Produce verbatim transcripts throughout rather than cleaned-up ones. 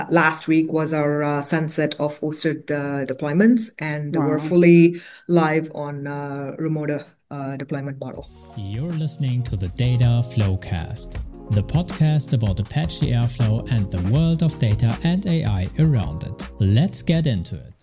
Last week was our uh, sunset of hosted uh, deployments, and we're Wow. fully live on uh, remote uh, deployment model. You're listening to the Data Flowcast, the podcast about Apache Airflow and the world of data and A I around it. Let's get into it.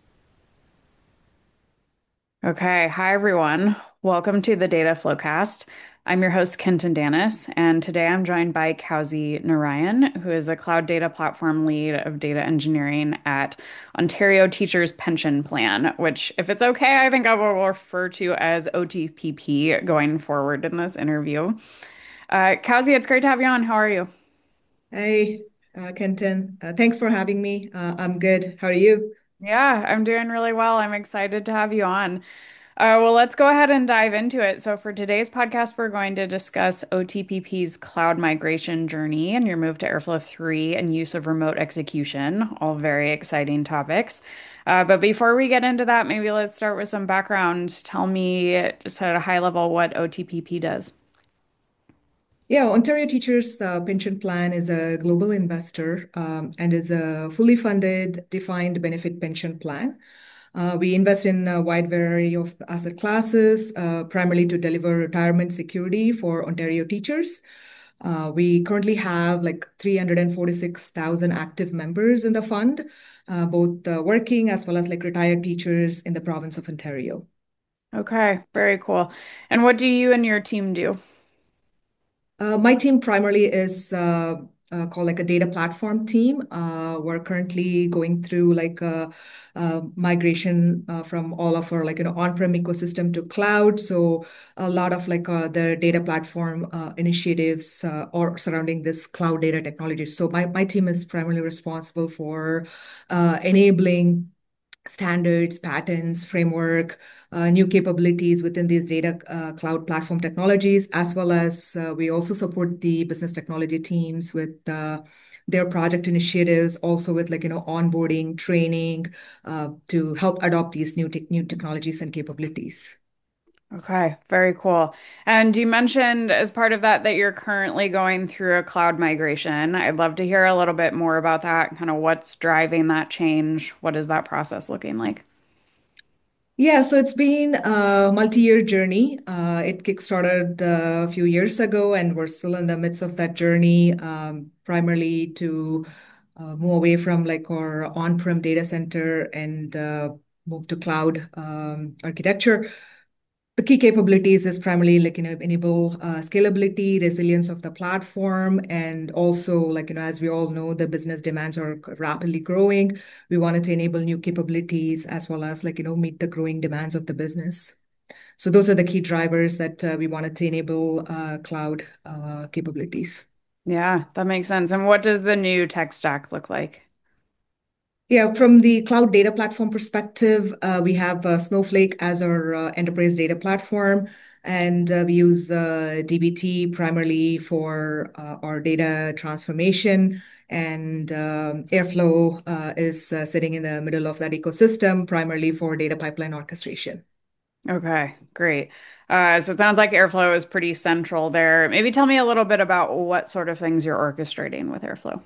Okay. Hi, everyone. Welcome to the Data Flowcast. I'm your host, Kenton Danis, and today I'm joined by Kausi Narayan, who is a cloud data platform lead of data engineering at Ontario Teachers Pension Plan, which, if it's okay, I think I will refer to as O T P P going forward in this interview. Uh, Kausi, it's great to have you on. How are you? Hey, uh, Kenton, uh, thanks for having me. Uh, I'm good. How are you? Yeah, I'm doing really well. I'm excited to have you on. Uh, well, let's go ahead and dive into it. So, for today's podcast, we're going to discuss O T P P's cloud migration journey and your move to Airflow three and use of remote execution, all very exciting topics. Uh, but before we get into that, maybe let's start with some background. Tell me, just at a high level, what O T P P does. Yeah, Ontario Teachers uh, Pension Plan is a global investor um, and is a fully funded defined benefit pension plan. Uh, we invest in a wide variety of asset classes, uh, primarily to deliver retirement security for Ontario teachers. Uh, we currently have like three hundred forty-six thousand active members in the fund, uh, both uh, working as well as like retired teachers in the province of Ontario. Okay, very cool. And what do you and your team do? Uh, my team primarily is uh, uh, called like a data platform team. Uh, we're currently going through like a, a migration uh, from all of our like you know on-prem ecosystem to cloud. So a lot of like uh, the data platform uh, initiatives uh, or surrounding this cloud data technology. So my my team is primarily responsible for uh, enabling standards, patterns, framework, uh, new capabilities within these data uh, cloud platform technologies, as well as uh, we also support the business technology teams with uh, their project initiatives, also with like, you know, onboarding, training uh, to help adopt these new, te new technologies and capabilities. Okay, very cool. And you mentioned as part of that that you're currently going through a cloud migration. I'd love to hear a little bit more about that, kind of what's driving that change. What is that process looking like? Yeah, so it's been a multi-year journey. Uh, it kickstarted uh, a few years ago, and we're still in the midst of that journey, um, primarily to uh, move away from like our on-prem data center and uh, move to cloud um, architecture. The key capabilities is primarily like, you know, enable uh, scalability, resilience of the platform, and also like, you know, as we all know, the business demands are rapidly growing. We wanted to enable new capabilities as well as like, you know, meet the growing demands of the business. So those are the key drivers that uh, we wanted to enable uh, cloud uh, capabilities. Yeah, that makes sense. And what does the new tech stack look like? Yeah, from the cloud data platform perspective, uh, we have uh, Snowflake as our uh, enterprise data platform, and uh, we use uh, D B T primarily for uh, our data transformation. And um, Airflow uh, is uh, sitting in the middle of that ecosystem, primarily for data pipeline orchestration. Okay, great. Uh, so it sounds like Airflow is pretty central there. Maybe tell me a little bit about what sort of things you're orchestrating with Airflow.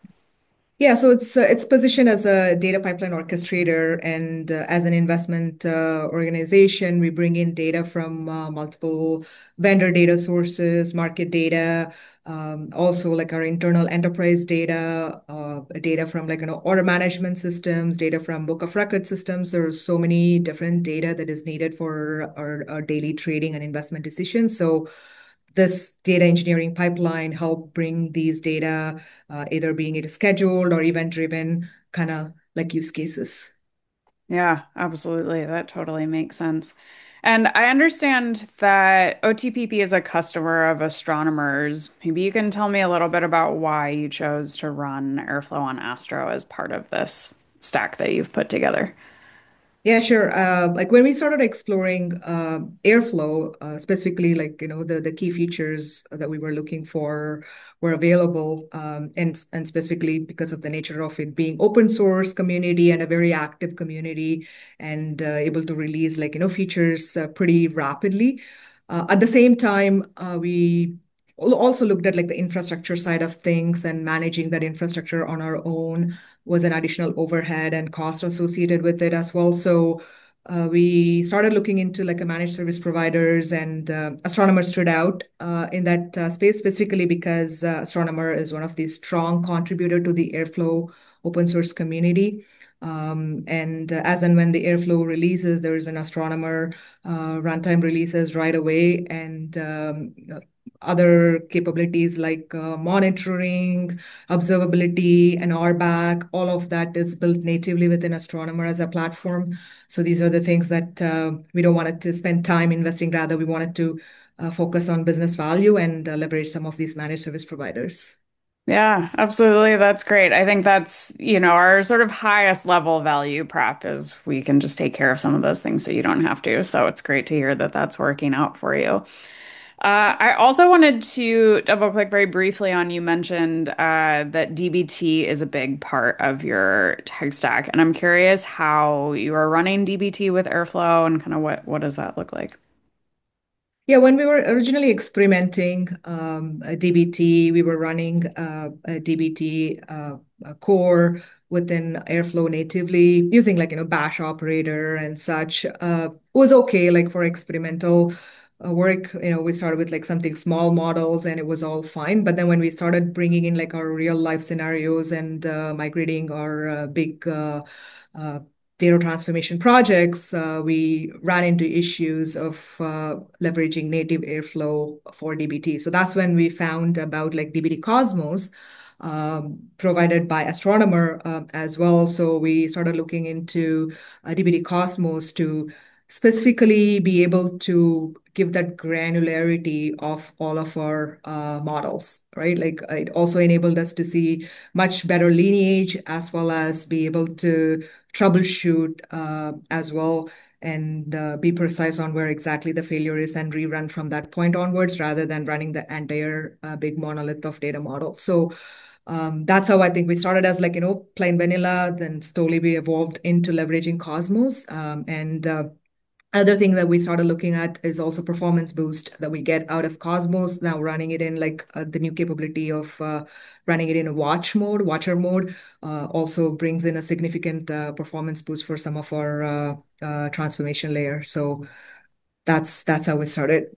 Yeah, so it's uh, it's positioned as a data pipeline orchestrator, and uh, as an investment uh, organization, we bring in data from uh, multiple vendor data sources, market data, um, also like our internal enterprise data, uh, data from like you know order management systems, data from book of record systems. There's so many different data that is needed for our, our daily trading and investment decisions. So this data engineering pipeline help bring these data uh, either being it scheduled or event driven kind of like use cases. Yeah, absolutely. That totally makes sense. And I understand that O T P P is a customer of Astronomers. Maybe you can tell me a little bit about why you chose to run Airflow on Astro as part of this stack that you've put together. Yeah, sure. Uh, like when we started exploring uh, Airflow, uh, specifically, like you know, the the key features that we were looking for were available, um, and and specifically because of the nature of it being open source community and a very active community, and uh, able to release like you know features uh, pretty rapidly. Uh, at the same time, uh, we al- also looked at like the infrastructure side of things and managing that infrastructure on our own was an additional overhead and cost associated with it as well. So uh, we started looking into like a managed service providers, and uh, Astronomer stood out uh, in that uh, space specifically because uh, Astronomer is one of the strong contributor to the Airflow open source community. Um, and uh, as and when the Airflow releases, there is an Astronomer uh, runtime releases right away, and um, other capabilities like uh, monitoring, observability, and R BAC, all of that is built natively within Astronomer as a platform. So these are the things that uh, we don't want it to spend time investing. Rather, we wanted to uh, focus on business value and uh, leverage some of these managed service providers. Yeah, absolutely. That's great. I think that's, you know, our sort of highest level value prop is we can just take care of some of those things so you don't have to. So it's great to hear that that's working out for you. Uh, I also wanted to double click very briefly on you mentioned uh, that D B T is a big part of your tech stack. And I'm curious how you are running D B T with Airflow and kind of what, what does that look like? Yeah, when we were originally experimenting um, a D B T, we were running uh, a D B T uh, a core within Airflow natively using like, you know, bash operator and such. Uh, was okay, like for experimental uh, work, you know, we started with like something small models and it was all fine. But then when we started bringing in like our real life scenarios and uh, migrating our uh, big uh, uh, data transformation projects, uh, we ran into issues of uh, leveraging native Airflow for D B T. So that's when we found about like D B T Cosmos um, provided by Astronomer uh, as well. So we started looking into uh, D B T Cosmos to specifically be able to give that granularity of all of our uh, models, right? Like it also enabled us to see much better lineage as well as be able to troubleshoot uh, as well and uh, be precise on where exactly the failure is and rerun from that point onwards rather than running the entire uh, big monolith of data model. So um, that's how I think we started as like, you know, plain vanilla, then slowly we evolved into leveraging Cosmos. Um, and uh, Another thing that we started looking at is also performance boost that we get out of Cosmos. Now running it in like uh, the new capability of uh, running it in a watch mode, watcher mode, uh, also brings in a significant uh, performance boost for some of our uh, uh, transformation layer. So that's that's how we started.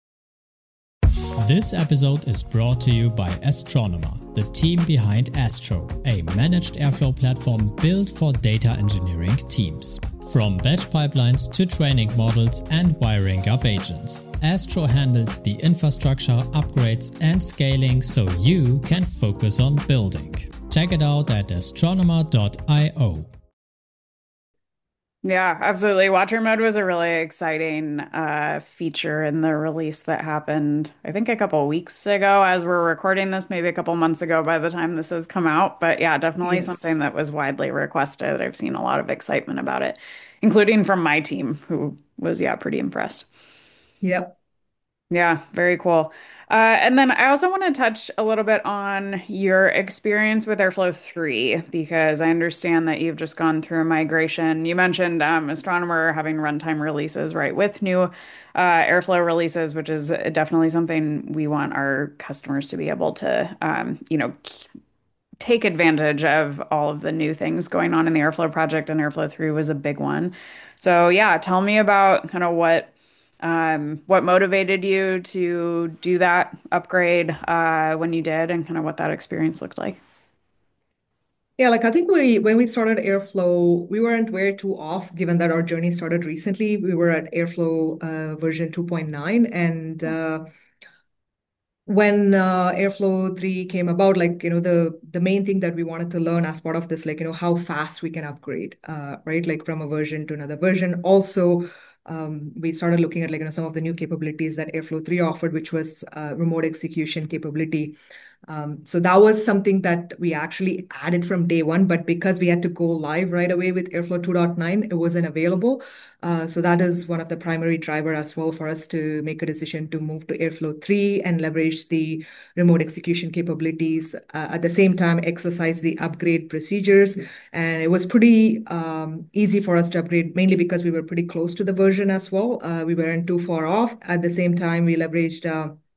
This episode is brought to you by Astronomer, the team behind Astro, a managed Airflow platform built for data engineering teams. From batch pipelines to training models and wiring up agents, Astro handles the infrastructure, upgrades and scaling so you can focus on building. Check it out at astronomer dot io. Yeah, absolutely. Watcher mode was a really exciting uh, feature in the release that happened, I think a couple weeks ago as we're recording this, maybe a couple months ago by the time this has come out. But yeah, definitely something Yes. that was widely requested. I've seen a lot of excitement about it, including from my team, who was, yeah, pretty impressed. Yep. Yeah, very cool. Uh, and then I also want to touch a little bit on your experience with Airflow three, because I understand that you've just gone through a migration. You mentioned um, Astronomer having runtime releases right with new uh, Airflow releases, which is definitely something we want our customers to be able to, um, you know, take advantage of all of the new things going on in the Airflow project, and Airflow three was a big one. So yeah, tell me about kind of what um, what motivated you to do that upgrade uh, when you did, and kind of what that experience looked like. Yeah, like I think we when we started Airflow, we weren't way too off given that our journey started recently. We were at Airflow uh, version two point nine, and uh, when uh, Airflow three came about, like, you know, the the main thing that we wanted to learn as part of this, like, you know, how fast we can upgrade, uh, right? Like from a version to another version. Also, um, we started looking at like, you know, some of the new capabilities that Airflow three offered, which was uh, remote execution capability. Um, so that was something that we actually added from day one, but because we had to go live right away with Airflow two point nine, it wasn't available. Uh, so that is one of the primary driver as well for us to make a decision to move to Airflow three and leverage the remote execution capabilities. Uh, at the same time, exercise the upgrade procedures. And it was pretty um, easy for us to upgrade, mainly because we were pretty close to the version as well. Uh, we weren't too far off. At the same time, we leveraged uh,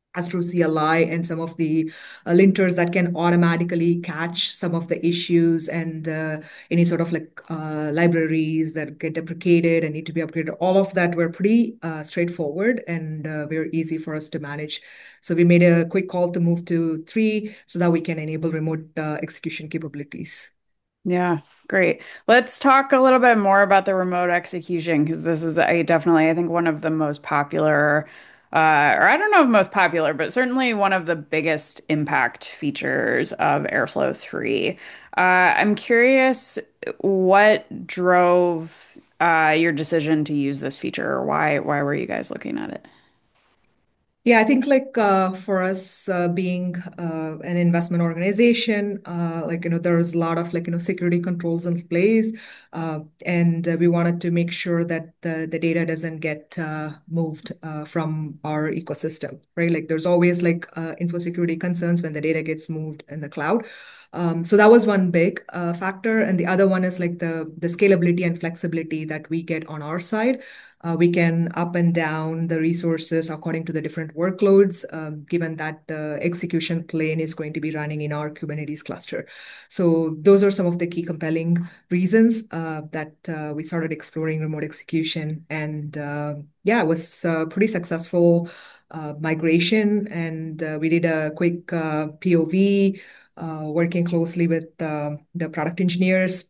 Astro C L I and some of the uh, linters that can automatically catch some of the issues and uh, any sort of like uh, libraries that get deprecated and need to be upgraded. All of that were pretty uh, straightforward and uh, very easy for us to manage. So we made a quick call to move to three so that we can enable remote uh, execution capabilities. Yeah, great. Let's talk a little bit more about the remote execution because this is a definitely, I think, one of the most popular, uh, or I don't know if most popular, but certainly one of the biggest impact features of Airflow three. Uh, I'm curious what drove uh, your decision to use this feature, or why why were you guys looking at it? Yeah, I think like uh, for us uh, being uh, an investment organization, uh, like you know, there's a lot of like you know security controls in place, uh, and uh, we wanted to make sure that the the data doesn't get uh, moved uh, from our ecosystem, right? Like there's always like uh, info security concerns when the data gets moved in the cloud. Um, so that was one big uh, factor, and the other one is like the the scalability and flexibility that we get on our side. Uh, we can up and down the resources according to the different workloads, um, given that the execution plane is going to be running in our Kubernetes cluster. So those are some of the key compelling reasons uh, that uh, we started exploring remote execution. And uh, yeah, it was a pretty successful uh, migration. And uh, we did a quick uh, P O V, uh, working closely with uh, the product engineers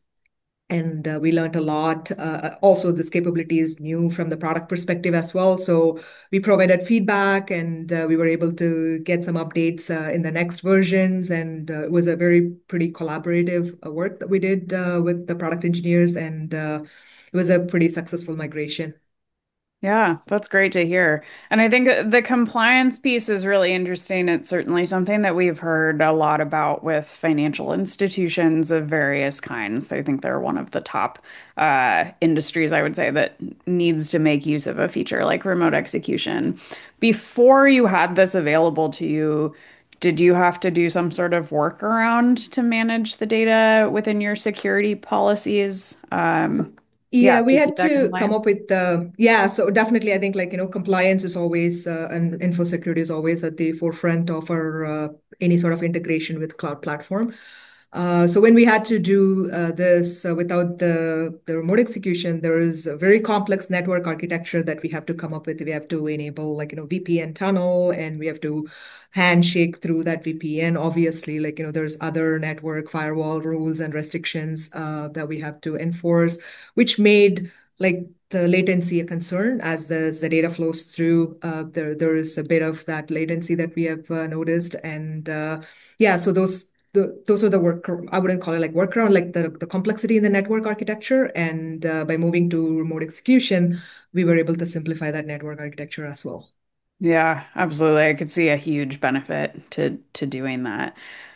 and uh, we learned a lot. Uh, also, this capability is new from the product perspective as well. So we provided feedback and uh, we were able to get some updates uh, in the next versions. And uh, it was a very pretty collaborative uh, work that we did uh, with the product engineers. And uh, it was a pretty successful migration. Yeah, that's great to hear. And I think the compliance piece is really interesting. It's certainly something that we've heard a lot about with financial institutions of various kinds. I think they're one of the top uh, industries, I would say, that needs to make use of a feature like remote execution. Before you had this available to you, did you have to do some sort of workaround to manage the data within your security policies? Um, yeah, Yeah, we to keep had that to come compliant. up with the, yeah, so definitely I think like, you know, compliance is always, uh, and info security is always at the forefront of our uh, any sort of integration with cloud platform. Uh, so when we had to do uh, this uh, without the, the remote execution, there is a very complex network architecture that we have to come up with. We have to enable like, you know, V P N tunnel and we have to handshake through that V P N. Obviously, like, you know, there's other network firewall rules and restrictions uh, that we have to enforce, which made like the latency a concern as the, as the data flows through. Uh, there, there is a bit of that latency that we have uh, noticed. And uh, yeah, so those the, those are the work, I wouldn't call it like workaround, like the, the complexity in the network architecture. And uh, by moving to remote execution, we were able to simplify that network architecture as well. Yeah, absolutely. I could see a huge benefit to to doing that.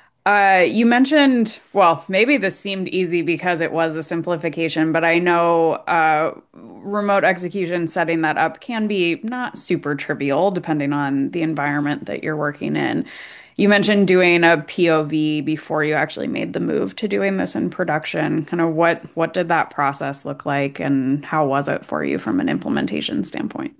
Uh, you mentioned, well, maybe this seemed easy because it was a simplification, but I know uh, remote execution setting that up can be not super trivial depending on the environment that you're working in. You mentioned doing a P O V before you actually made the move to doing this in production. Kind of what what did that process look like and how was it for you from an implementation standpoint?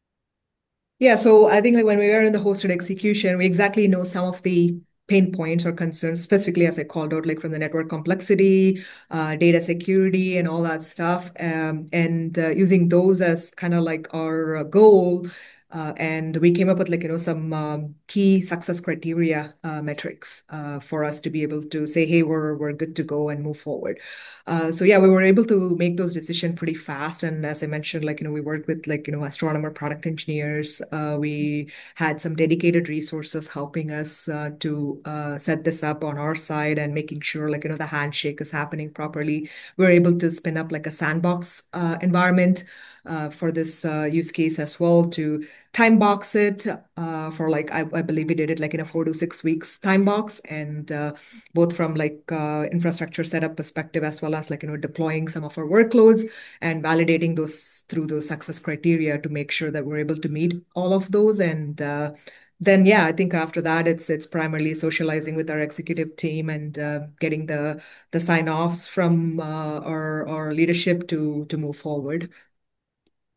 Yeah, so I think like when we were in the hosted execution, we exactly know some of the pain points or concerns, specifically as I called out, like from the network complexity, uh, data security, and all that stuff, um, and uh, using those as kind of like our uh, goal. Uh, and we came up with like you know some um, key success criteria uh, metrics uh, for us to be able to say, hey, we're we're good to go and move forward. Uh, so yeah, we were able to make those decisions pretty fast. And as I mentioned, like, you know, we worked with like, you know, astronomer product engineers. Uh, we had some dedicated resources helping us uh, to uh, set this up on our side and making sure like, you know, the handshake is happening properly. We were able to spin up like a sandbox uh, environment uh, for this uh, use case as well to time box it uh, for like, I, I believe we did it like in a four to six weeks time box. And uh, both from like uh, infrastructure setup perspective as well as like you know deploying some of our workloads and validating those through those success criteria to make sure that we're able to meet all of those and uh, then yeah I think after that it's it's primarily socializing with our executive team and uh, getting the the sign offs from uh, our our leadership to to move forward.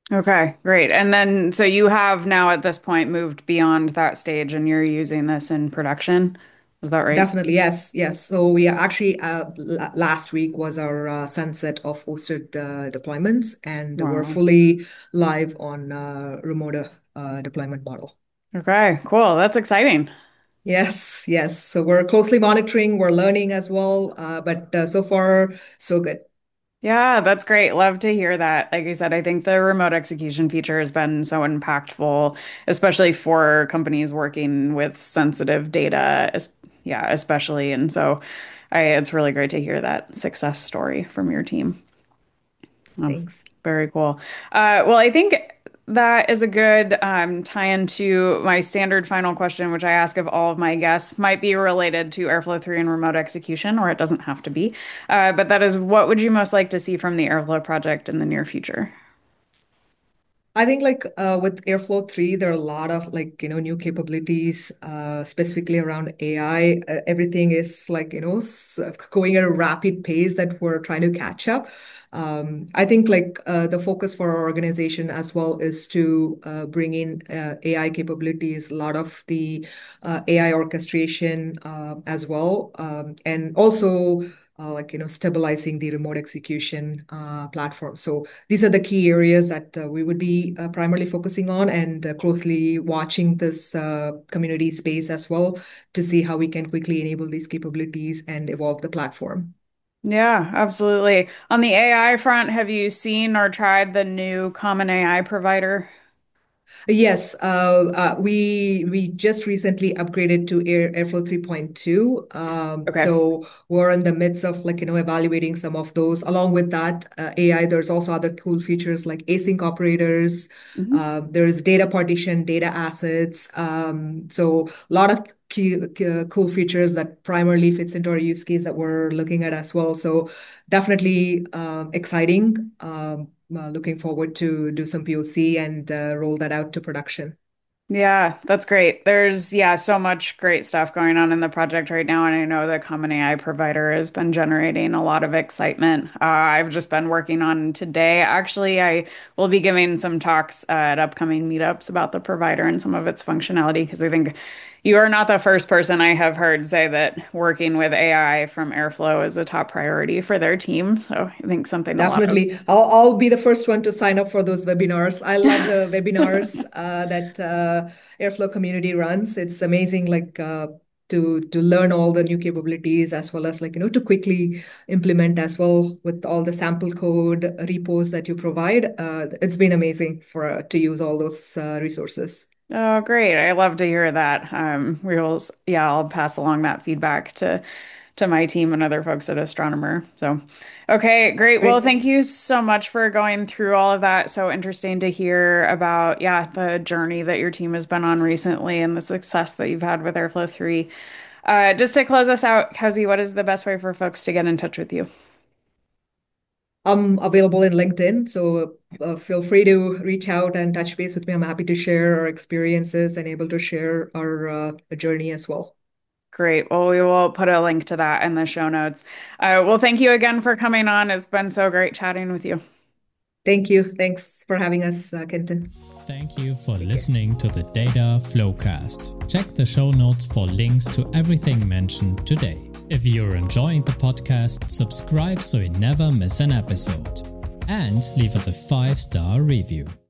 Okay, great. And then, so you have now at this point moved beyond that stage and you're using this in production. Is that right? Definitely, yes, yes. So we are actually uh, la last week was our uh, sunset of hosted uh, deployments, and we're Wow. fully live on uh, remote uh, deployment model. Okay, cool. That's exciting. Yes, yes. So we're closely monitoring, we're learning as well, uh, but uh, so far, so good. Yeah, that's great. Love to hear that. Like I said, I think the remote execution feature has been so impactful, especially for companies working with sensitive data. es- Yeah, especially. And so I, it's really great to hear that success story from your team. Oh, Thanks. very cool. Uh, well, I think that is a good um, tie into my standard final question, which I ask of all of my guests, might be related to Airflow three and remote execution, or it doesn't have to be. Uh, but that is, what would you most like to see from the Airflow project in the near future? I think like uh, with Airflow three, there are a lot of like, you know, new capabilities, uh, specifically around A I. Uh, everything is like, you know, s going at a rapid pace that we're trying to catch up. Um, I think like uh, the focus for our organization as well is to uh, bring in uh, A I capabilities, a lot of the uh, A I orchestration uh, as well. Um, and also uh, like, you know, stabilizing the remote execution uh, platform. So these are the key areas that uh, we would be uh, primarily focusing on, and uh, closely watching this uh, community space as well to see how we can quickly enable these capabilities and evolve the platform. Yeah, absolutely. On the A I front, have you seen or tried the new Common A I provider? Yes, uh, uh, we we just recently upgraded to Air, Airflow three point two. Um, Okay. so we're in the midst of like, you know, evaluating some of those. Along with that, uh, A I, there's also other cool features like async operators. Mhm. Uh, there's data partition, data assets. Um, so a lot of key, key- cool features that primarily fits into our use case that we're looking at as well. So definitely um, exciting. Um, uh, looking forward to do some P O C and uh, roll that out to production. Yeah, that's great. There's, yeah, so much great stuff going on in the project right now. And I know the Common A I provider has been generating a lot of excitement. Uh, I've just been working on today. Actually, I will be giving some talks uh, at upcoming meetups about the provider and some of its functionality because I think you are not the first person I have heard say that working with A I from Airflow is a top priority for their team. So I think something a lot of Definitely. I'll, I'll be the first one to sign up for those webinars. I love the webinars uh, that uh, Airflow community runs. It's amazing, like uh, to to learn all the new capabilities as well as like, you know, to quickly implement as well with all the sample code repos that you provide. Uh, it's been amazing for uh, to use all those uh, resources. Oh, great. I love to hear that. Um, we will, s- yeah, I'll pass along that feedback to to my team and other folks at Astronomer. So, okay, great. Well, Great. thank you so much for going through all of that. So interesting to hear about, yeah, the journey that your team has been on recently and the success that you've had with Airflow three. Uh, just to close us out, Kelsey, what is the best way for folks to get in touch with you? I'm available in LinkedIn, so uh, feel free to reach out and touch base with me. I'm happy to share our experiences and able to share our uh, journey as well. Great. Well, we will put a link to that in the show notes. Uh, well, thank you again for coming on. It's been so great chatting with you. Thank you. Thanks for having us, uh, Kenton. Thank you for Take care. listening to the Data Flowcast. Check the show notes for links to everything mentioned today. If you're enjoying the podcast, subscribe so you never miss an episode. And leave us a five star review.